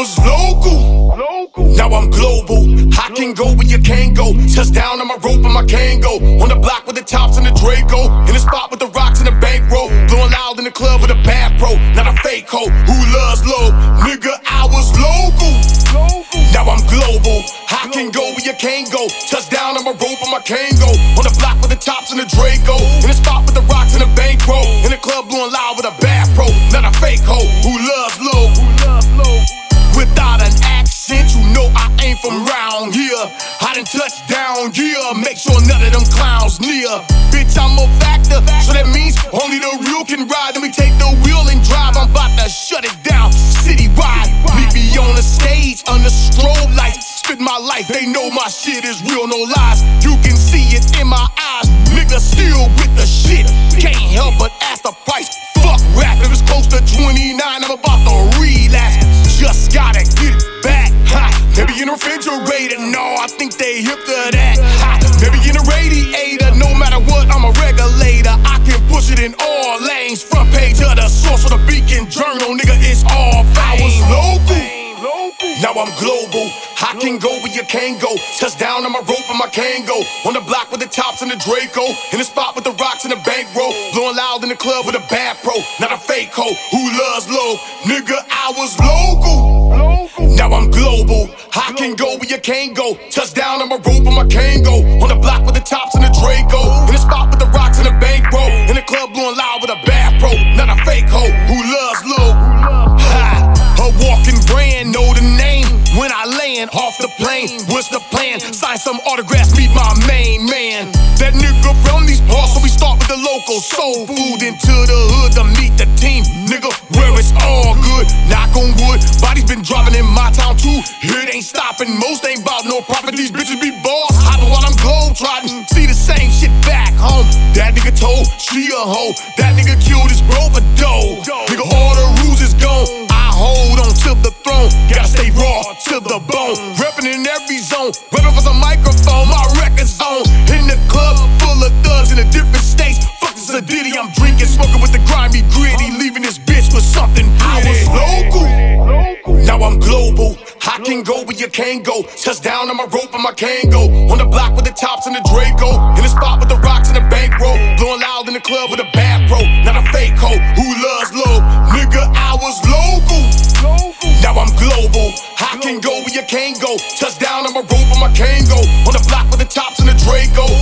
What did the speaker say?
was local, now I'm global. I can go where you can't go. Touchdown on my rope and my Kango. On the block with the tops and the Draco. In the spot with the rocks and the bankroll. Blowing loud in the club with a bad pro. Not a fake hoe who loves low. Nigga, I was local, now I'm global. I can go where you can't go. Touchdown on my rope and my Kango. On the block with the tops and the Draco. In the spot with the rocks and the bankroll. In the club blowing loud with a bad pro. Not a fake hoe who loves low. Without an accent, you know I ain't from round here. I done touched down, yeah. Make sure none of them clowns near. Bitch, I'm a factor, so that means only the real can ride. Then we take the wheel and drive. I'm about to shut it down citywide. Meet me on the stage under strobe lights. Spit my life, they know my shit is real, no lies. You can see it in my eyes. Nigga still with the shit. Can't help but ask the price. Fuck rap, if it's close to 29, I'm about to relapse. Just gotta get it back. Ha. Maybe in a refrigerator, no, I think they hip to that. Ha. Maybe in a radiator, no matter what, I'm a regulator. I can push it in all lanes. Front page of the Source or the Beacon Journal, nigga, it's all fame. I was local, now I'm global. I can go where you can't go. Touchdown on my rope and my Kango. On the block with the tops and the Draco. In the spot with the rocks and the bankroll. Blowing loud in the club with a bad pro. Not a fake hoe who loves low. Nigga, I was local, now I'm global. I can go where you can't go. Touchdown on my rope and my Kango. On the block with the tops and the Draco. In the spot with the rocks and the bankroll. In the club blowing loud with a bad pro. Not a fake hoe who loves low. A walking brand, know the name. When I land off the plane, what's the plan? Sign some autographs, meet my main man. That nigga from these parts, so we start with the local soul food. Into the hood to meet the team, nigga, where it's all good. Knock on wood, bodies been dropping in my town too. It ain't stopping, most ain't bout no profit. These bitches be boss, hopping while I'm globe trotting. See the same shit back home. That nigga told, she a hoe. That nigga killed his bro for dough. Nigga, all the rules is gone. Hold on to the throne, gotta stay raw to the bone. Reppin' in every zone, reppin' for some microphone. My record's on in the club full of thugs in the different states. Fuck this a ditty, I'm drinking, smoking with the grimy gritty, leaving this bitch with something pretty. I was local, now I'm global. I can go where you can't go. Touchdown on my rope and my Kango. On the block with the tops and the Draco. In the spot with the rocks and the bankroll. Blowing loud in the club with a bad pro. Not a fake hoe who loves low. Nigga, I was local, now I'm global. I can go where you can't go. Touchdown on my rope and my Kango. On the block with the tops and the Draco.